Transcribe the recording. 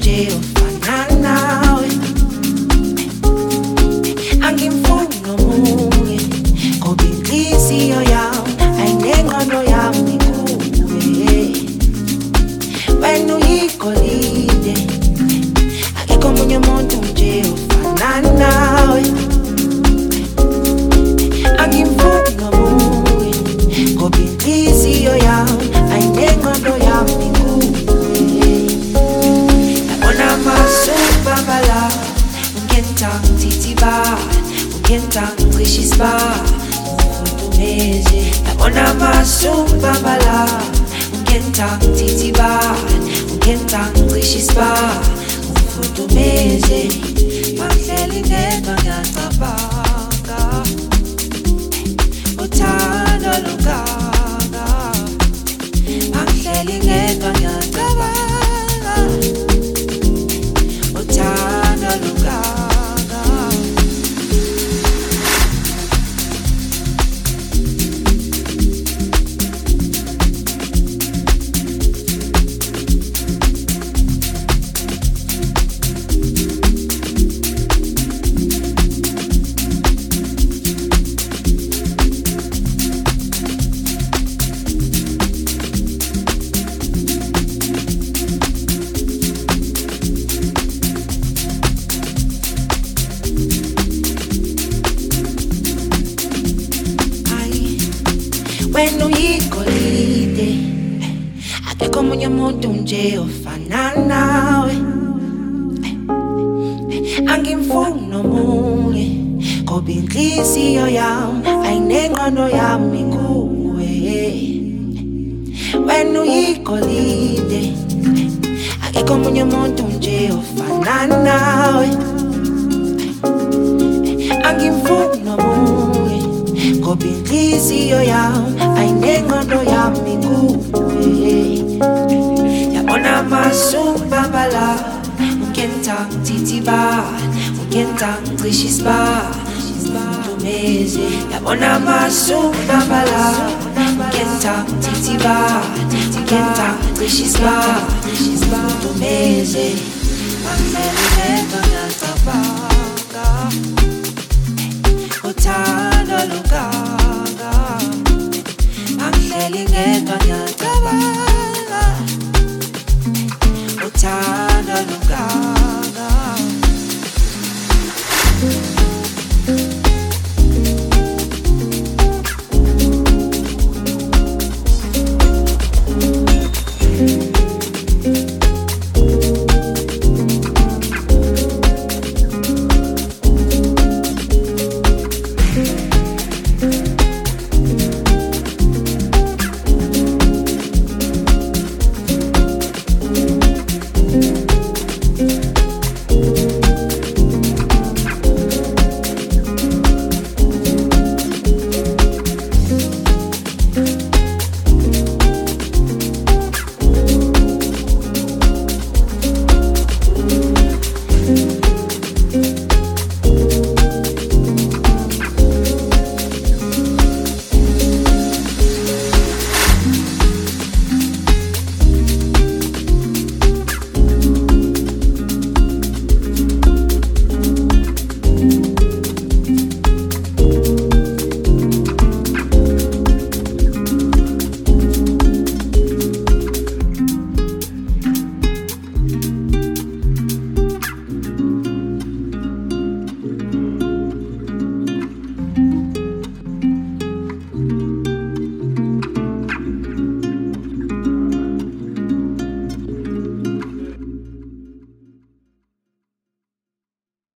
nje ofana nawe. Angimfuni nomunye ngoba inhliziyo yami ayinengqondo yami kuwe. Wena uyigolide, akekho omunye umuntu nje ofana nawe. Angimfuni nomunye ngoba inhliziyo yami ayinengqondo yami kuwe. Yabona masubambala ungentang titiba, ungentang cishisba ufutumeze. Yabona masubambala ungentang titiba, ungentang cishisba ufutumeze. Mangihleli ngedwa ngiyacabanga uthando lungaka. Mangihleli ngedwa ngiyacabanga uthando lungaka. Wena uyigolide, akekho omunye umuntu nje ofana nawe. Angimfuni nomunye ngoba inhliziyo yami ayinengqondo yami kuwe. Wena uyigolide, akekho omunye umuntu nje ofana nawe. Angimfuni nomunye ngoba inhliziyo yami ayinengqondo yami kuwe. Yabona masubambala ungentang titiba, ungentang cishisba ufutumeze. Yabona masubambala ungentang titiba, ungentang cishisba ufutumeze. Mangihleli ngedwa ngiyacabanga